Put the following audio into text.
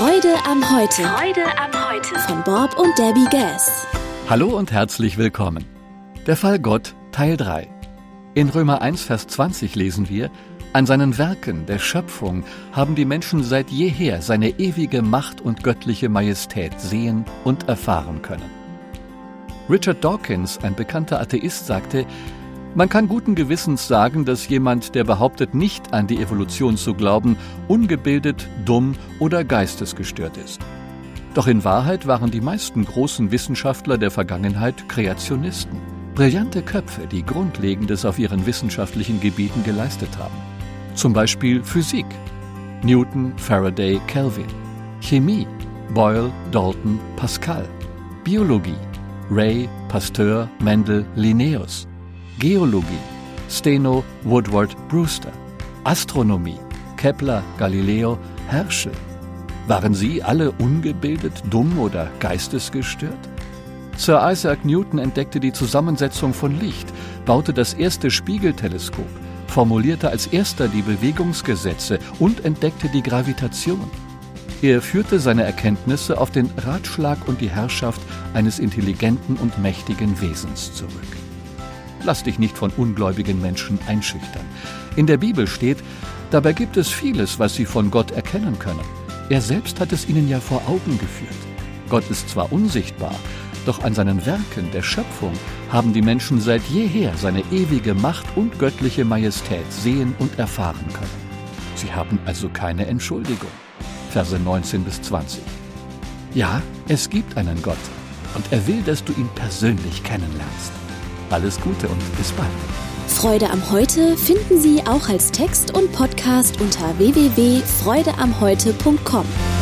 Freude am Heute. Freude am Heute. Von Bob und Debbie Gass. Hallo und herzlich willkommen. Der Fall Gott, Teil 3. In Römer 1, Vers 20 lesen wir: An seinen Werken der Schöpfung haben die Menschen seit jeher seine ewige Macht und göttliche Majestät sehen und erfahren können. Richard Dawkins, ein bekannter Atheist, sagte: Man kann guten Gewissens sagen, dass jemand, der behauptet, nicht an die Evolution zu glauben, ungebildet, dumm oder geistesgestört ist. Doch in Wahrheit waren die meisten großen Wissenschaftler der Vergangenheit Kreationisten. Brillante Köpfe, die Grundlegendes auf ihren wissenschaftlichen Gebieten geleistet haben. Zum Beispiel Physik: Newton, Faraday, Kelvin. Chemie: Boyle, Dalton, Pascal. Biologie: Ray, Pasteur, Mendel, Linnaeus. Geologie: Steno, Woodward, Brewster. Astronomie: Kepler, Galileo, Herschel. Waren sie alle ungebildet, dumm oder geistesgestört? Sir Isaac Newton entdeckte die Zusammensetzung von Licht, baute das erste Spiegelteleskop, formulierte als erster die Bewegungsgesetze und entdeckte die Gravitation. Er führte seine Erkenntnisse auf den Ratschlag und die Herrschaft eines intelligenten und mächtigen Wesens zurück. Lass dich nicht von ungläubigen Menschen einschüchtern. In der Bibel steht: Dabei gibt es vieles, was sie von Gott erkennen können. Er selbst hat es ihnen ja vor Augen geführt. Gott ist zwar unsichtbar, doch an seinen Werken der Schöpfung haben die Menschen seit jeher seine ewige Macht und göttliche Majestät sehen und erfahren können. Sie haben also keine Entschuldigung. Verse 19 bis 20. Ja, es gibt einen Gott und er will, dass du ihn persönlich kennenlernst. Alles Gute und bis bald. Freude am Heute finden Sie auch als Text und Podcast unter www.freudeamheute.com.